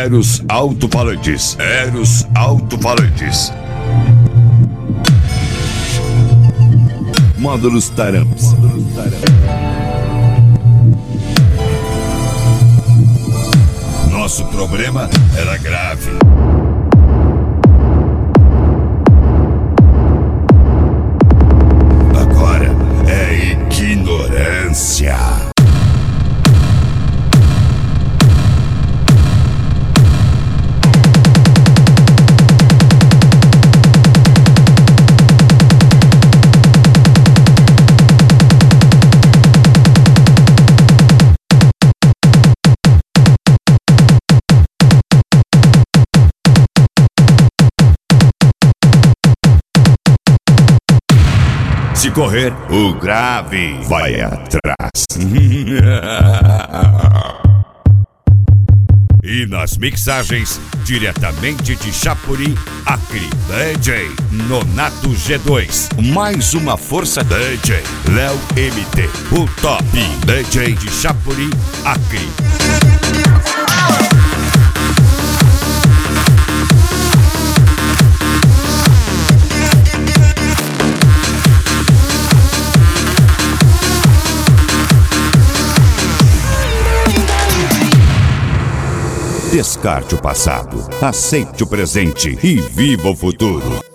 Eros Alto-Falantes. Eros Alto-Falantes. Módulos Taramps. Nosso problema era grave. Agora é ignorância. Se correr, o grave vai atrás. E nas mixagens, diretamente de Chapuri, Acre, DJ Nonato G2. Mais uma força DJ Léo MT, o top DJ de Chapuri, Acre. Descarte o passado, aceite o presente e viva o futuro.